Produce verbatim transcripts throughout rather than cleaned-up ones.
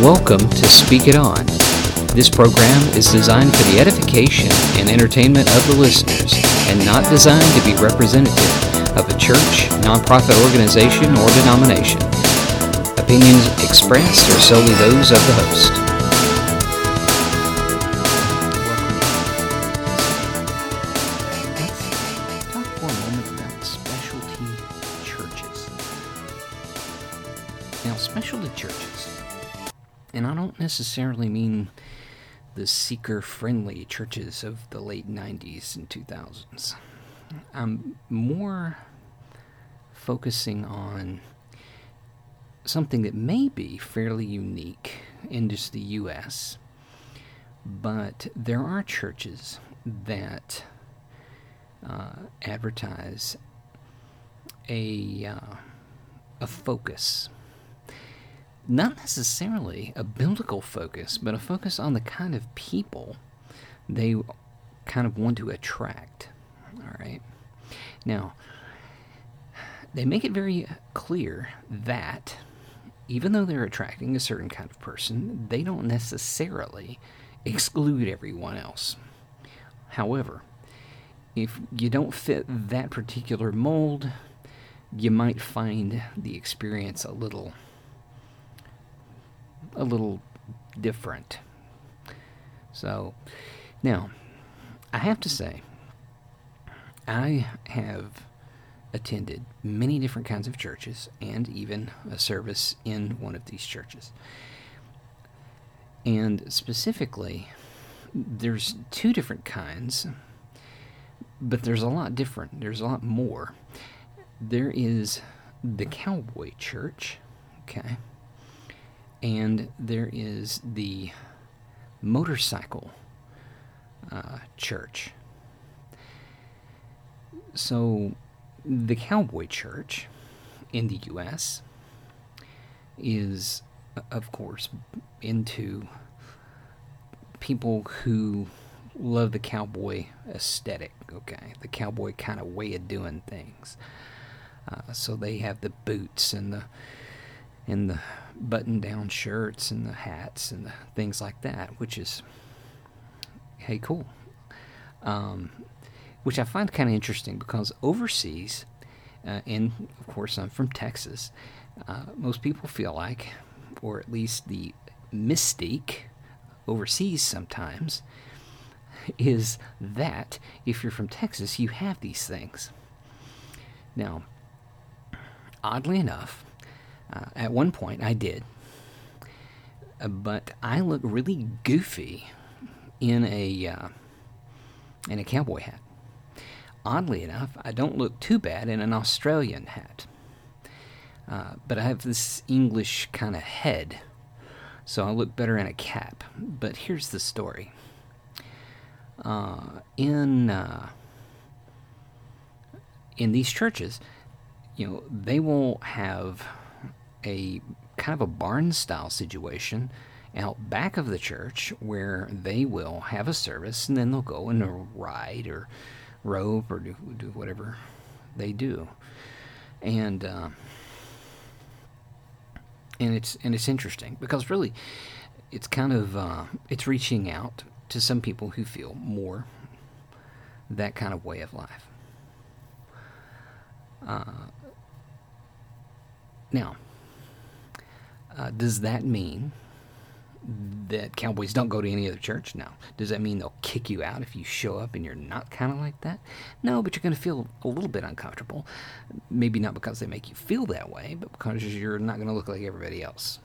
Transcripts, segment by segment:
Welcome to Speak It On. This program is designed for the edification and entertainment of the listeners and not designed to be representative of a church, nonprofit organization, or denomination. Opinions expressed are solely those of the host. Let's talk for a moment about specialty churches. Now, specialty churches, and I don't necessarily mean the seeker-friendly churches of the late nineties and two thousands. I'm more focusing on something that may be fairly unique in just the U S, but there are churches that uh, advertise a, uh, a focus. Not necessarily a biblical focus, but a focus on the kind of people they kind of want to attract. All right. Now, they make it very clear that even though they're attracting a certain kind of person, they don't necessarily exclude everyone else. However, if you don't fit that particular mold, you might find the experience a little a little different. So, now, I have to say, I have attended many different kinds of churches and even a service in one of these churches. And specifically, there's two different kinds, but there's a lot different. There's a lot more. There is the cowboy church, okay? And there is the motorcycle uh, church. So, the cowboy church in the U S is, of course, into people who love the cowboy aesthetic, okay? The cowboy kind of way of doing things. Uh, so they have the boots and the and the button-down shirts and the hats and the things like that, which is, hey, cool. Um, which I find kind of interesting because overseas, uh, and of course I'm from Texas, uh, most people feel like, or at least the mystique overseas sometimes, is that if you're from Texas, you have these things. Now, oddly enough, Uh, at one point, I did, uh, but I look really goofy in a uh, in a cowboy hat. Oddly enough, I don't look too bad in an Australian hat, uh, but I have this English kind of head, so I look better in a cap. But here's the story: uh, in uh, in these churches, you know, they will have a kind of a barn-style situation out back of the church where they will have a service and then they'll go and ride or rope or do, do whatever they do. And uh, and it's and it's interesting because really it's kind of uh, it's reaching out to some people who feel more that kind of way of life. Uh, now, Uh, does that mean that cowboys don't go to any other church? No. Does that mean they'll kick you out if you show up and you're not kind of like that? No, but you're going to feel a little bit uncomfortable. Maybe not because they make you feel that way, but because you're not going to look like everybody else.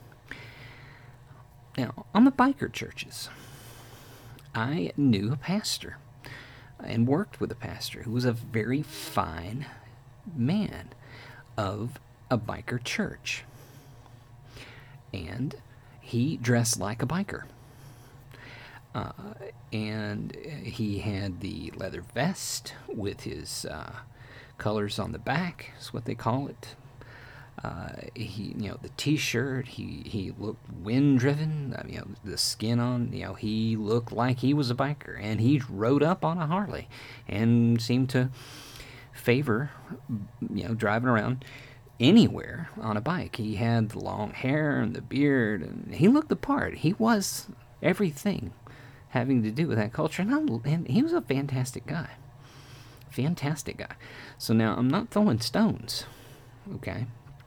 Now, on the biker churches, I knew a pastor and worked with a pastor who was a very fine man of a biker church. And he dressed like a biker. Uh, and he had the leather vest with his uh, colors on the back, is what they call it. Uh, he, you know, the T-shirt. He he looked wind-driven. I mean, you know, the skin on. You know, he looked like he was a biker, and he rode up on a Harley, and seemed to favor, you know, driving around anywhere on a bike. He had the long hair and the beard, and he looked the part. He was everything having to do with that culture, and, I, and he was a fantastic guy. Fantastic guy. So now, I'm not throwing stones, okay?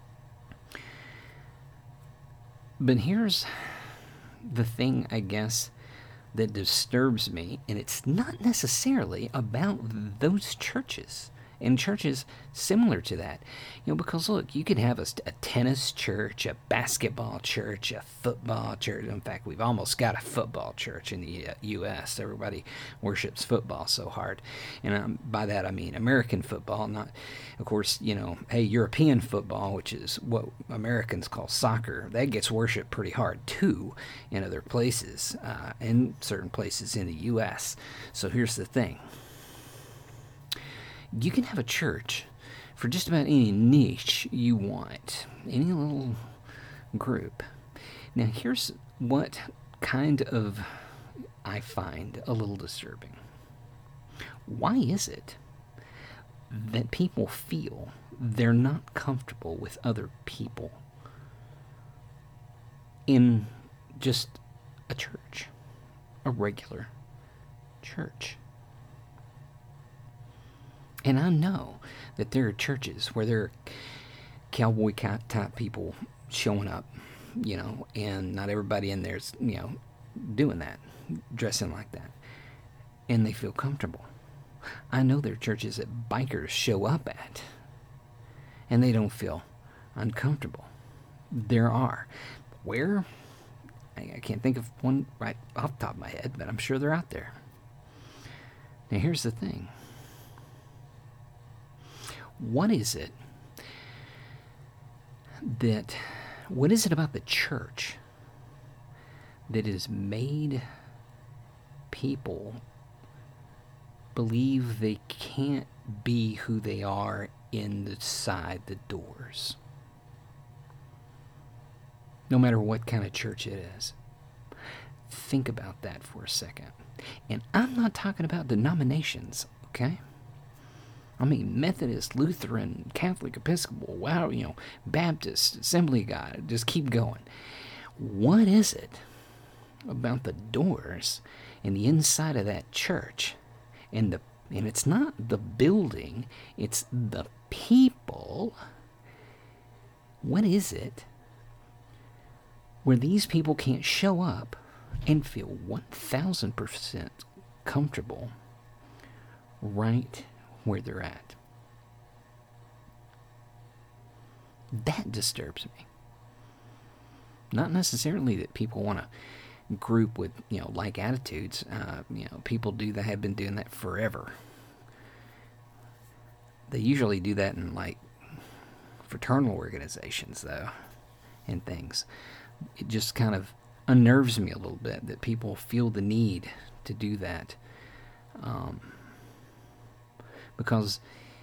But here's the thing, I guess, that disturbs me, and it's not necessarily about those churches and churches similar to that. You know, because look, you could have a, a tennis church, a basketball church, a football church. In fact, we've almost got a football church in the uh, U S Everybody worships football so hard. And um, by that I mean American football, not, of course, you know, hey, European football, which is what Americans call soccer, that gets worshipped pretty hard too in other places, uh, in certain places in the U S So here's the thing. You can have a church for just about any niche you want, any little group. Now, here's what kind of I find a little disturbing. Why is it that people feel they're not comfortable with other people in just a church, a regular church? And I know that there are churches where there are cowboy type people showing up, you know, and not everybody in there's, you know, doing that, dressing like that. And they feel comfortable. I know there are churches that bikers show up at, and they don't feel uncomfortable. There are. Where? I can't think of one right off the top of my head, but I'm sure they're out there. Now, here's the thing. What is it that, what is it about the church that has made people believe they can't be who they are inside the doors? No matter what kind of church it is. Think about that for a second. And I'm not talking about denominations, okay? I mean, Methodist, Lutheran, Catholic, Episcopal, wow, you know, Baptist, Assembly of God, just keep going. What is it about the doors and the inside of that church, and the and it's not the building, it's the people? What is it where these people can't show up and feel one thousand percent comfortable right where they're at? That disturbs me. Not necessarily that people want to group with, you know, like attitudes. Uh, you know, people do that, have been doing that forever. They usually do that in, like, fraternal organizations, though, and things. It just kind of unnerves me a little bit that people feel the need to do that. Um... Because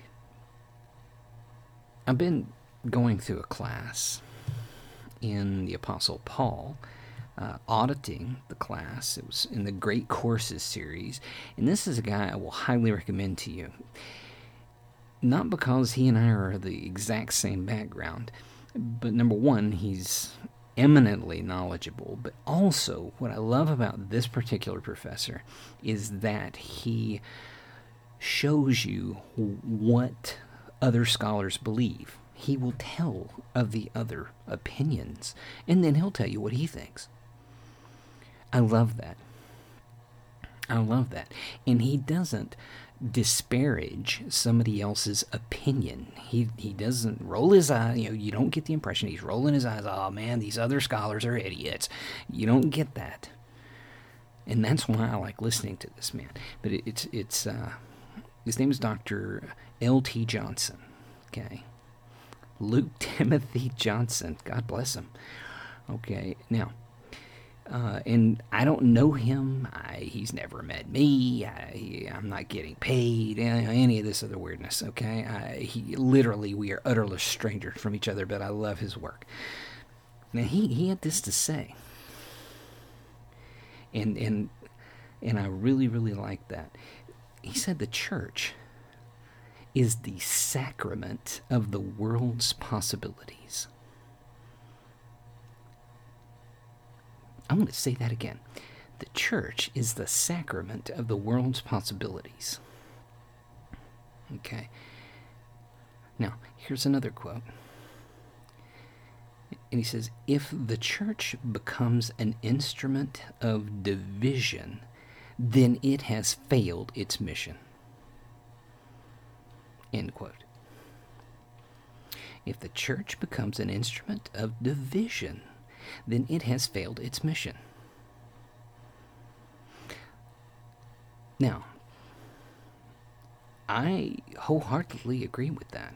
I've been going through a class in the Apostle Paul, uh, auditing the class. It was in the Great Courses series. And this is a guy I will highly recommend to you. Not because he and I are the exact same background, but number one, he's eminently knowledgeable. But also, what I love about this particular professor is that he shows you what other scholars believe. He will tell of the other opinions, and then he'll tell you what he thinks. I love that. I love that. And he doesn't disparage somebody else's opinion. He he doesn't roll his eye. You know, you don't get the impression he's rolling his eyes. Oh man, these other scholars are idiots. You don't get that. And that's why I like listening to this man. But it, it's it's uh his name is Doctor L T Johnson, okay? Luke Timothy Johnson, God bless him. Okay, now, uh, and I don't know him. I, he's never met me. I, I'm not getting paid, any of this other weirdness, okay? I, he literally, we are utterly strangers from each other, but I love his work. Now, he, he had this to say, and and and I really, really like that. He said the church is the sacrament of the world's possibilities. I'm going to say that again. The church is the sacrament of the world's possibilities. Okay. Now, here's another quote. And he says, if the church becomes an instrument of division, then it has failed its mission. End quote. If the church becomes an instrument of division, then it has failed its mission. Now, I wholeheartedly agree with that.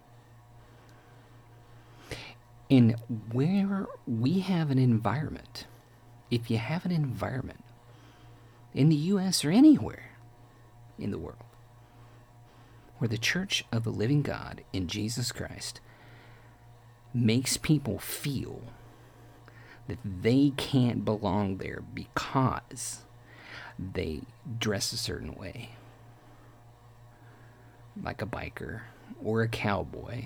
And where we have an environment, if you have an environment in the U S or anywhere in the world where the Church of the Living God in Jesus Christ makes people feel that they can't belong there because they dress a certain way, like a biker or a cowboy,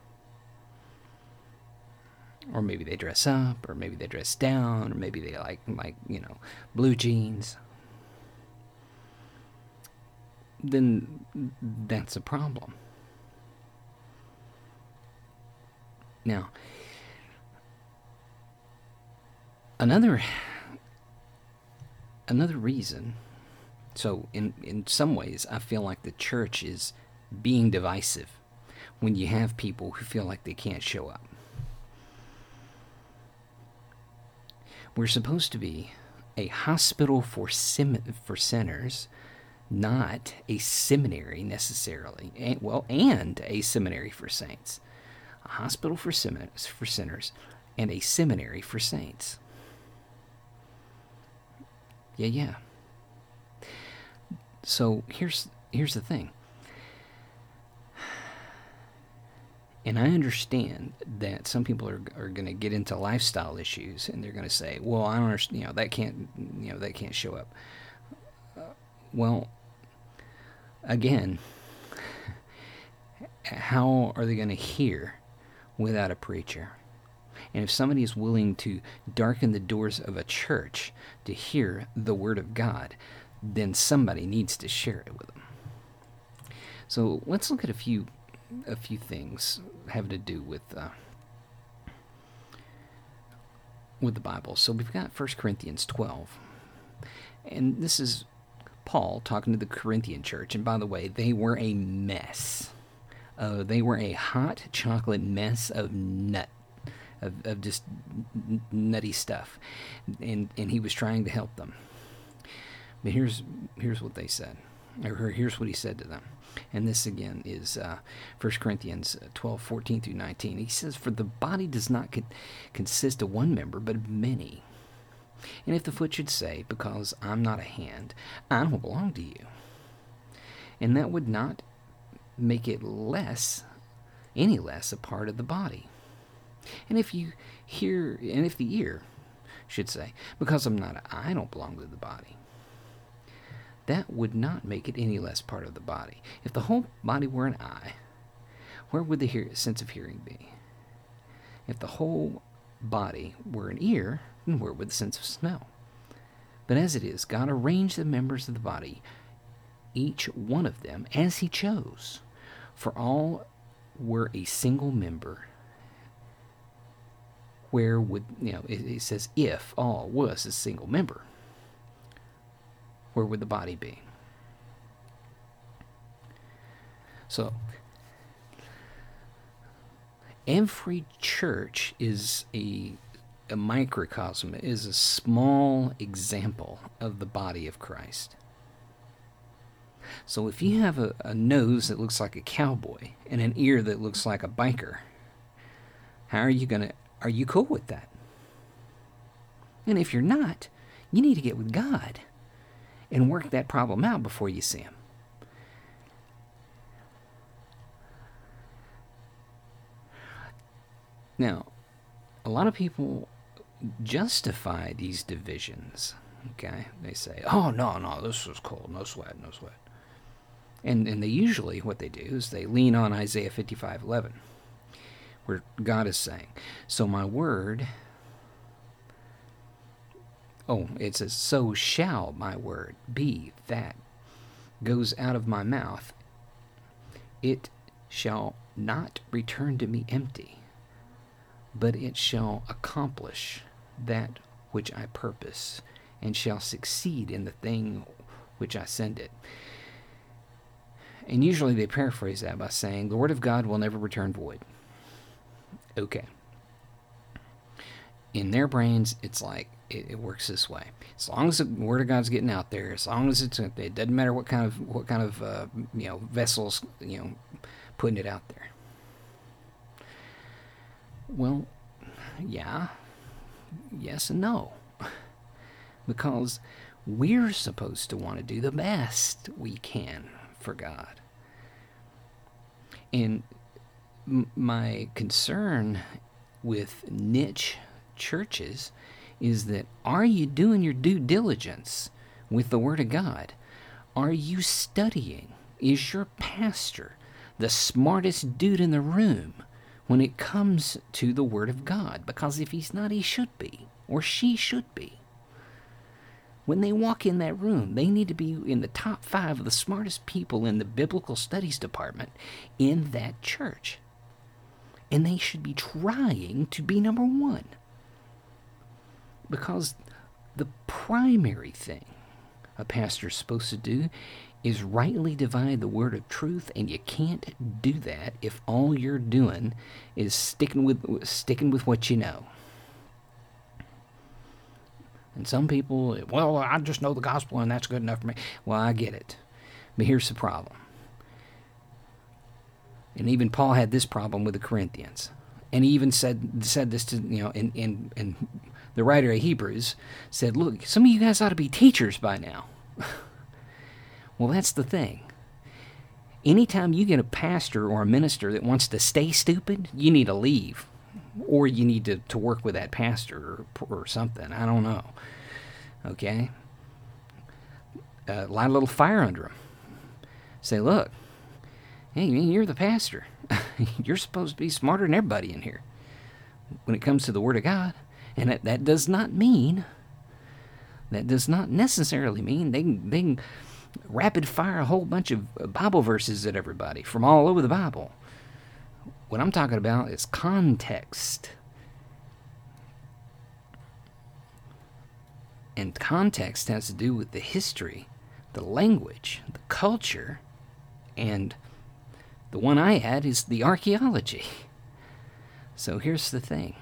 or maybe they dress up, or maybe they dress down, or maybe they like, like you know, blue jeans, then that's a problem. Now, another another reason, so in, in some ways, I feel like the church is being divisive when you have people who feel like they can't show up. We're supposed to be a hospital for sim- for sinners, not a seminary necessarily. And, well, and a seminary for saints. A hospital for, sim- for sinners and a seminary for saints. Yeah, yeah. So here's here's the thing. And I understand that some people are are going to get into lifestyle issues, and they're going to say, "Well, I don't understand. You know, that can't. You know, that can't show up." Uh, well, again, how are they going to hear without a preacher? And if somebody is willing to darken the doors of a church to hear the Word of God, then somebody needs to share it with them. So let's look at a few a few things having to do with uh, with the Bible. So we've got First Corinthians twelve, and this is Paul talking to the Corinthian church. And by the way, they were a mess. Uh, they were a hot chocolate mess of nut, of, of just n- nutty stuff, and and he was trying to help them. But here's here's what they said, or here's what he said to them. And this again is uh, First Corinthians twelve, fourteen through nineteen. He says, "For the body does not con- consist of one member, but of many. And if the foot should say, 'Because I'm not a hand, I don't belong to you,' and that would not make it less, any less, a part of the body. And if you hear, and if the ear should say, 'Because I'm not, a, I don't belong to the body,' that would not make it any less part of the body. If the whole body were an eye, where would the hear- sense of hearing be? If the whole body were an ear, then where would the sense of smell? But as it is, God arranged the members of the body, each one of them, as he chose. For all were a single member. Where would, you know, it, it says, if all was a single member, where would the body be? So, every church is a, a microcosm, is a small example of the body of Christ. So if you have a, a nose that looks like a cowboy and an ear that looks like a biker, how are you gonna, are you cool with that? And if you're not, you need to get with God and work that problem out before you see him. Now, a lot of people justify these divisions, okay? They say, oh, no, no, this was cool, no sweat, no sweat. And, and they usually, what they do is they lean on Isaiah fifty-five eleven, where God is saying, so my word, oh, it says, so shall my word be that goes out of my mouth. It shall not return to me empty, but it shall accomplish that which I purpose, and shall succeed in the thing which I send it. And usually they paraphrase that by saying, the word of God will never return void. Okay. In their brains, it's like, it, it works this way. As long as the word of God's getting out there, as long as it's, it doesn't matter what kind of, what kind of, uh, you know, vessels, you know, putting it out there. Well, yeah, yes and no. Because we're supposed to want to do the best we can for God. And m- my concern with niche churches is that, are you doing your due diligence with the Word of God? Are you studying? Is your pastor the smartest dude in the room when it comes to the Word of God? Because if he's not, he should be, or she should be. When they walk in that room, they need to be in the top five of the smartest people in the biblical studies department in that church. And they should be trying to be number one. Because the primary thing a pastor's supposed to do is rightly divide the word of truth, and you can't do that if all you're doing is sticking with sticking with what you know. And some people, well, I just know the gospel and that's good enough for me. Well, I get it. But here's the problem. And even Paul had this problem with the Corinthians. And he even said said this to, you know, in, in, in the writer of Hebrews said, look, some of you guys ought to be teachers by now. Well, that's the thing. Anytime you get a pastor or a minister that wants to stay stupid, you need to leave. Or you need to, to work with that pastor or, or something. I don't know. Okay? Uh, light a little fire under him. Say, look, hey, you're the pastor. You're supposed to be smarter than everybody in here when it comes to the Word of God. And that, that does not mean, that does not necessarily mean they can, they can rapid fire a whole bunch of Bible verses at everybody from all over the Bible. What I'm talking about is context. And context has to do with the history, the language, the culture, and the one I had is the archaeology. So here's the thing.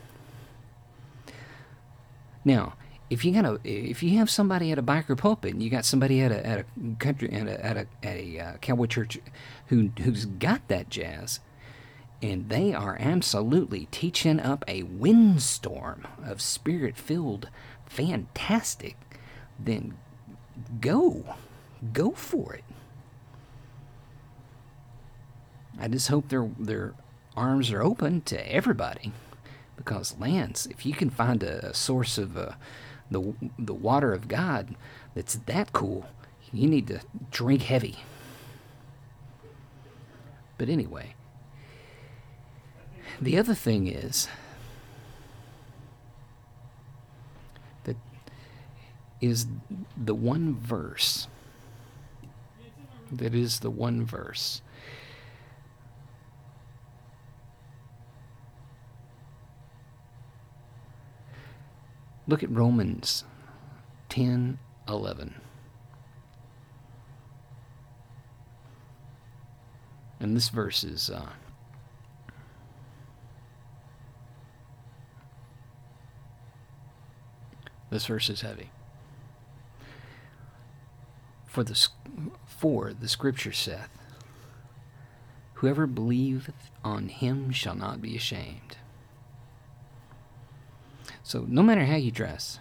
Now, if you got a, if you have somebody at a biker pulpit, and you got somebody at a at a country at a at a, at a uh, cowboy church who who's got that jazz, and they are absolutely teaching up a windstorm of spirit-filled, fantastic, then go, go for it. I just hope their their arms are open to everybody, because Lance, if you can find a, a source of uh, the the water of God that's that cool, you need to drink heavy. But anyway, the other thing is that is the one verse that is the one verse look at Romans ten eleven. And this verse is uh, this verse is heavy. For the for the Scripture saith, whoever believeth on him shall not be ashamed. So no matter how you dress,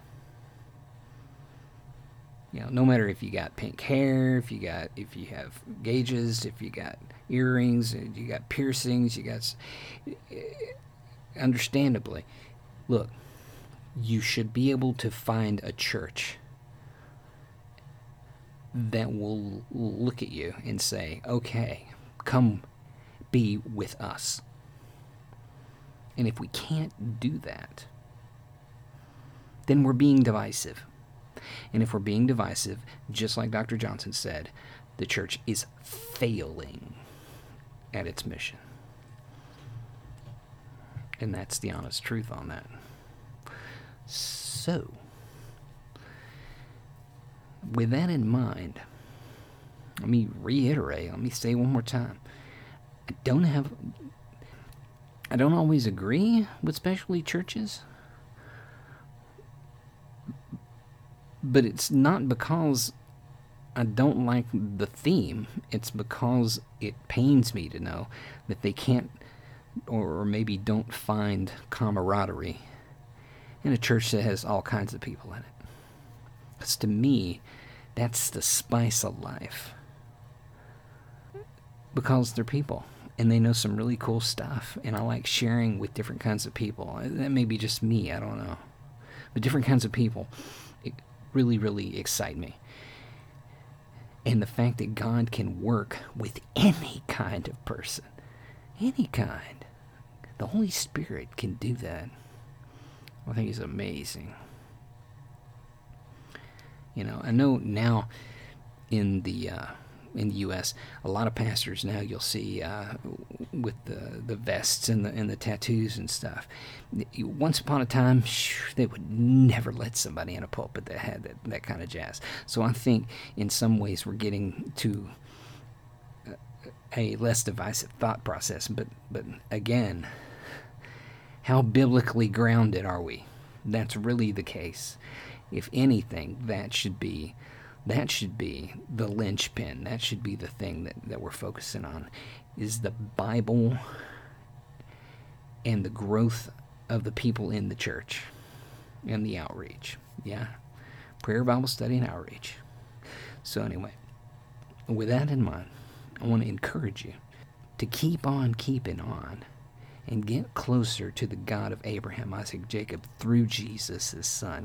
you know, no matter if you got pink hair, if you got, if you have gauges, if you got earrings, you got piercings, you got, understandably, look, you should be able to find a church that will look at you and say, okay, come be with us. And if we can't do that, then we're being divisive. And if we're being divisive, just like Doctor Johnson said, the church is failing at its mission. And that's the honest truth on that. So, with that in mind, let me reiterate, let me say one more time. I don't have, I don't always agree with specialty churches, but it's not because I don't like the theme. It's because it pains me to know that they can't, or maybe don't find camaraderie in a church that has all kinds of people in it. Because to me, that's the spice of life. Because they're people, and they know some really cool stuff, and I like sharing with different kinds of people. That may be just me, I don't know. But different kinds of people it really, really excite me. And the fact that God can work with any kind of person, any kind, the Holy Spirit can do that. I think it's amazing. You know, I know now in the uh, in the U S, a lot of pastors now you'll see uh, with the the vests and the and the tattoos and stuff. Once upon a time, they would never let somebody in a pulpit that had that, that kind of jazz. So I think in some ways we're getting to a less divisive thought process. But but again, how biblically grounded are we? That's really the case. If anything, that should be that should be the linchpin. That should be the thing that, that we're focusing on, is the Bible and the growth of the people in the church and the outreach. Yeah, prayer, Bible study, and outreach. So anyway, with that in mind, I want to encourage you to keep on keeping on and get closer to the God of Abraham, Isaac, Jacob through Jesus, his son.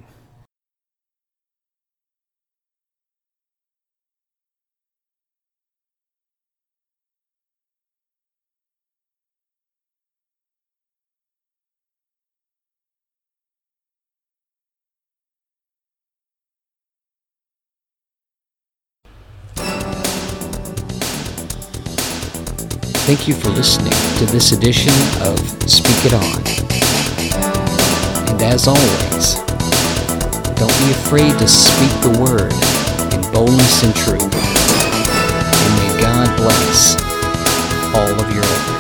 Thank you for listening to this edition of Speak It On. And as always, don't be afraid to speak the word in boldness and truth. And may God bless all of your efforts.